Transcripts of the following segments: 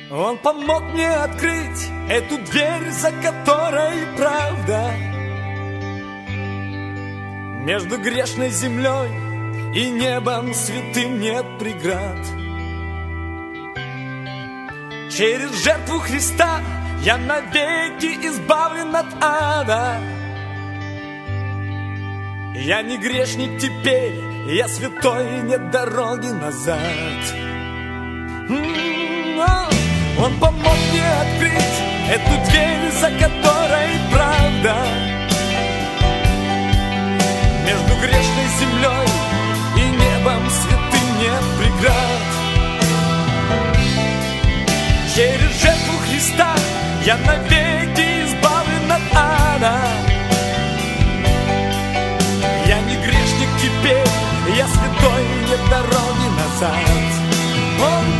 Он помог мне открыть эту дверь, за которой правда. Между грешной землей и небом святым нет преград. Через жертву Христа я навеки избавлен от ада. Я не грешник теперь, я святой, нет дороги назад. Он помог мне открыть эту дверь, за которой правда. Между грешной землей и небом святым нет преград. Через жертву Христа я навеки избавлен от ада. Я не грешник теперь, я святой, нет дороги назад. Он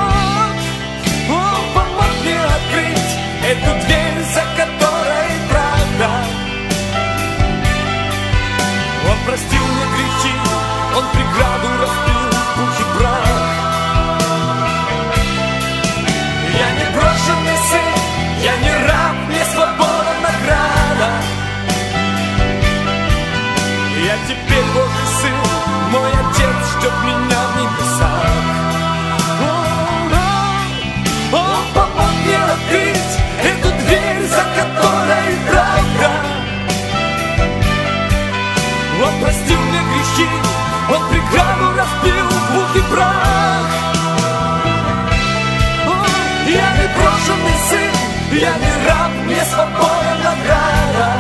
помог мне открыть эту дверь, за которой правда. Он простил мне грехи, он преграду разбил, пух и прах. Я не брошенный сын, я не раб, мне свобода награда. Я теперь Божий сын, мой отец ждет меня в небесах. Он помог мне открыть эту дверь, за которой правда. Он простил мне грехи, он преграду разбил, пух и прах. Я не брошенный сын, я не раб, мне свобода награда.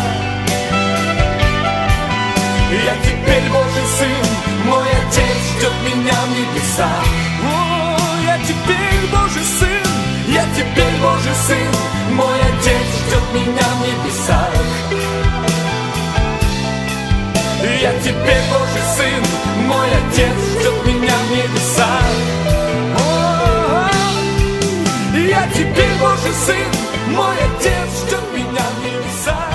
Я теперь Божий сын, мой отец ждет меня в небесах. Я теперь Божий сын, я теперь Божий сын, мой отец ждет меня в небесах. Я теперь Божий сын, мой отец ждет меня в небесах. Я теперь Божий сын, мой отец ждет меня в небесах.